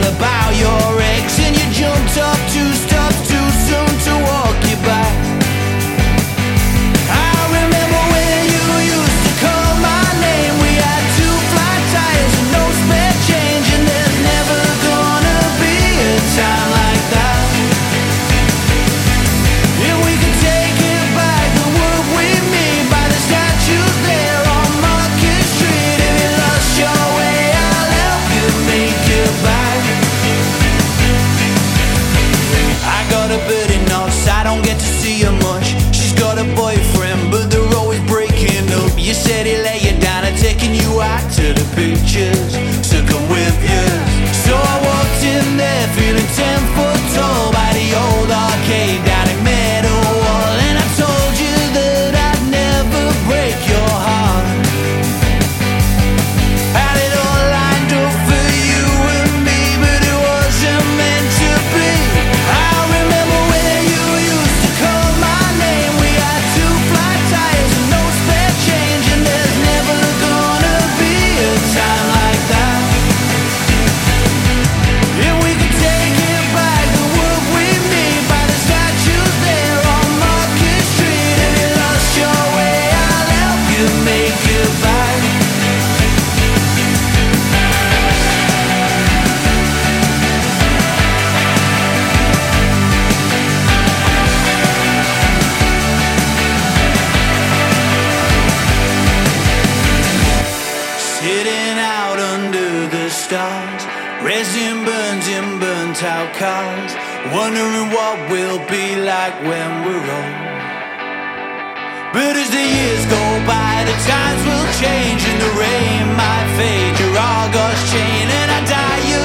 all about your ex, and you jumped up 2 steps too soon to walk you back. I remember when you used to call my name. We had 2 flat tires and no spare change, and there's never gonna be a time like that. If we could take it back, then would we meet by the statues there on Market Street? If you lost your way, I'll help you make it back. I got a birdie knocks, I don't get to see her much. She's got a boyfriend, but they're always breaking up. You said he lay you down and taking you out to the pictures, so come with you. So I walked in there feeling 10 foot tall by the old arcade down in Meadowhall, and I told you that I'd never break your heart. Had it all lined up for you and me, but it wasn't meant to be. I remember when you used to call my name. We had 2 flat tires and no spare change, and there's never gonna be a time like that. If we could take it back, then would we meet by the statues there on Market Street? If you lost your way, I'll help you make it back. Sitting out under the stars, resin burns in burnt out cars, wondering what we'll be like when we're old. But as the years go by, the times will change and the rain might fade your Argos chain, and I die